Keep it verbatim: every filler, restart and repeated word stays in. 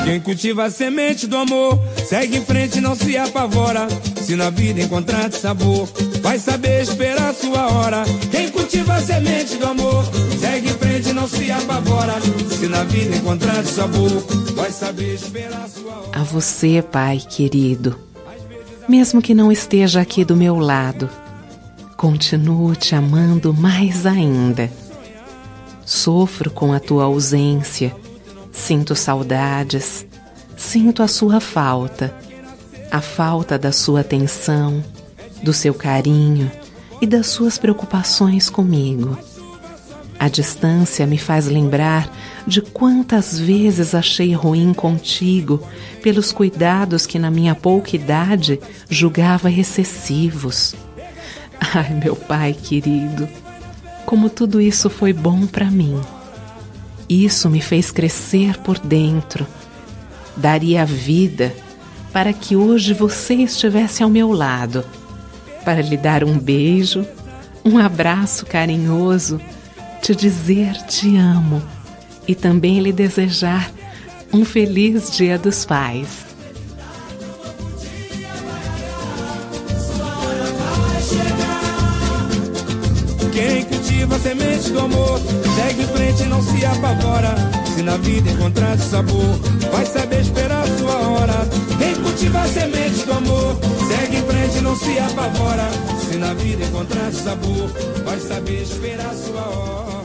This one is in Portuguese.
Quem cultiva a semente do amor, segue em frente e não se apavora. Se na vida encontrar sabor, vai saber esperar sua hora. Quem cultiva a semente do amor, segue em frente e não se apavora. Se na vida encontrar sabor, vai saber esperar sua hora. A você, Pai querido, mesmo que não esteja aqui do meu lado, continuo te amando mais ainda. Sofro com a tua ausência, sinto saudades, sinto a sua falta, a falta da sua atenção, do seu carinho e das suas preocupações comigo. A distância me faz lembrar de quantas vezes achei ruim contigo pelos cuidados que na minha pouca idade julgava excessivos. Ai, meu Pai querido, como tudo isso foi bom para mim. Isso me fez crescer por dentro. Daria a vida para que hoje você estivesse ao meu lado, para lhe dar um beijo, um abraço carinhoso, te dizer te amo e também lhe desejar um feliz Dia dos Pais. Quem cultiva a semente do amor, segue em frente e não se apavora. Se na vida encontrar sabor, vai saber esperar sua hora. Quem cultiva a semente do amor, segue em frente e não se apavora. Se na vida encontrar sabor, vai saber esperar sua hora.